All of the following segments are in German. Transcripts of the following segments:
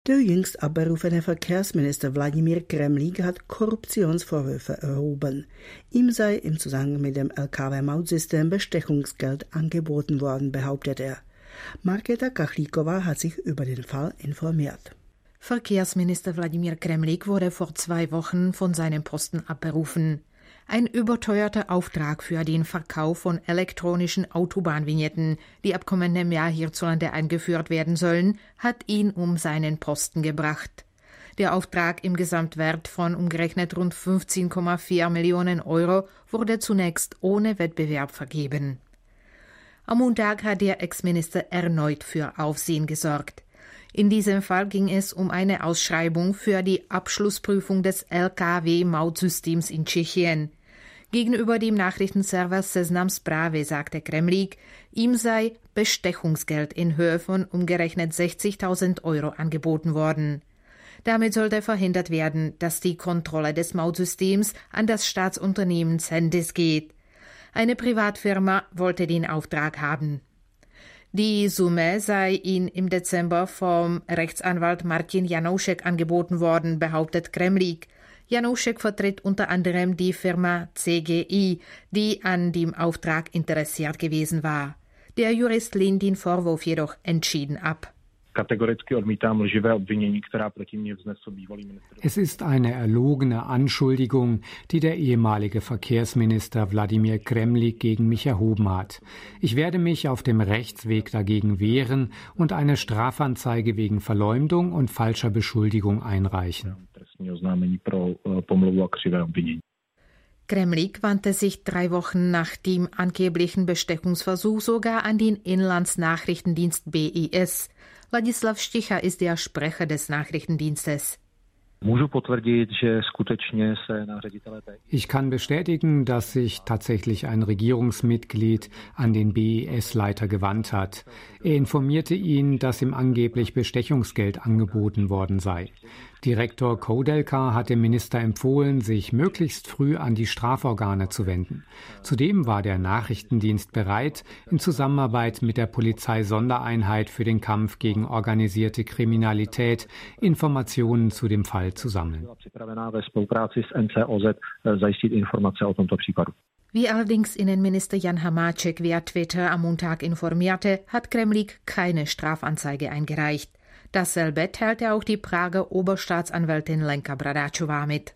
Der jüngst abberufene Verkehrsminister Wladimir Kremlík hat Korruptionsvorwürfe erhoben. Ihm sei im Zusammenhang mit dem LKW-Mautsystem Bestechungsgeld angeboten worden, behauptet er. Markéta Kachlíková hat sich über den Fall informiert. Verkehrsminister Wladimir Kremlík wurde vor 2 Wochen von seinem Posten abberufen. Ein überteuerter Auftrag für den Verkauf von elektronischen Autobahnvignetten, die ab kommendem Jahr hierzulande eingeführt werden sollen, hat ihn um seinen Posten gebracht. Der Auftrag im Gesamtwert von umgerechnet rund 15,4 Millionen Euro wurde zunächst ohne Wettbewerb vergeben. Am Montag hat der Ex-Minister erneut für Aufsehen gesorgt. In diesem Fall ging es um eine Ausschreibung für die Abschlussprüfung des LKW-Mautsystems in Tschechien. Gegenüber dem Nachrichtenserver Seznam Zprávy sagte Kremlík, ihm sei Bestechungsgeld in Höhe von umgerechnet 60.000 Euro angeboten worden. Damit sollte verhindert werden, dass die Kontrolle des Mautsystems an das Staatsunternehmen Sendis geht. Eine Privatfirma wollte den Auftrag haben. Die Summe sei ihm im Dezember vom Rechtsanwalt Martin Janoušek angeboten worden, behauptet Kremlík. Janoušek vertritt unter anderem die Firma CGI, die an dem Auftrag interessiert gewesen war. Der Jurist lehnt den Vorwurf jedoch entschieden ab. Es ist eine erlogene Anschuldigung, die der ehemalige Verkehrsminister Wladimir Kremlík gegen mich erhoben hat. Ich werde mich auf dem Rechtsweg dagegen wehren und eine Strafanzeige wegen Verleumdung und falscher Beschuldigung einreichen. Kremlík wandte sich 3 Wochen nach dem angeblichen Bestechungsversuch sogar an den Inlandsnachrichtendienst BIS. Ladislav Šticha ist der Sprecher des Nachrichtendienstes. Ich kann bestätigen, dass sich tatsächlich ein Regierungsmitglied an den BIS-Leiter gewandt hat. Er informierte ihn, dass ihm angeblich Bestechungsgeld angeboten worden sei. Direktor Koudelka hat dem Minister empfohlen, sich möglichst früh an die Straforgane zu wenden. Zudem war der Nachrichtendienst bereit, in Zusammenarbeit mit der Polizeisondereinheit für den Kampf gegen organisierte Kriminalität Informationen zu dem Fall zu sammeln. Wie allerdings Innenminister Jan Hamáček via Twitter am Montag informierte, hat Kremlík keine Strafanzeige eingereicht. Dasselbe teilte auch die Prager Oberstaatsanwältin Lenka Bradáčová mit.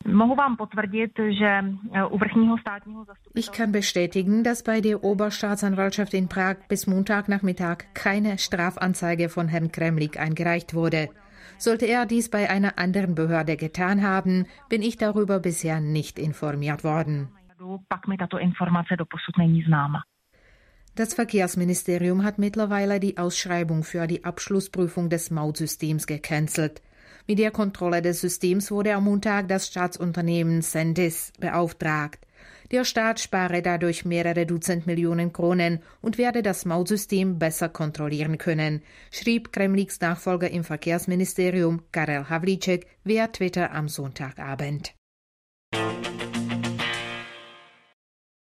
Ich kann bestätigen, dass bei der Oberstaatsanwaltschaft in Prag bis Montagnachmittag keine Strafanzeige von Herrn Kremlík eingereicht wurde. Sollte er dies bei einer anderen Behörde getan haben, bin ich darüber bisher nicht informiert worden. Das Verkehrsministerium hat mittlerweile die Ausschreibung für die Abschlussprüfung des Mautsystems gecancelt. Mit der Kontrolle des Systems wurde am Montag das Staatsunternehmen Sendis beauftragt. Der Staat spare dadurch mehrere Dutzend Millionen Kronen und werde das Mautsystem besser kontrollieren können, schrieb Kremlíks Nachfolger im Verkehrsministerium Karel Havlíček via Twitter am Sonntagabend.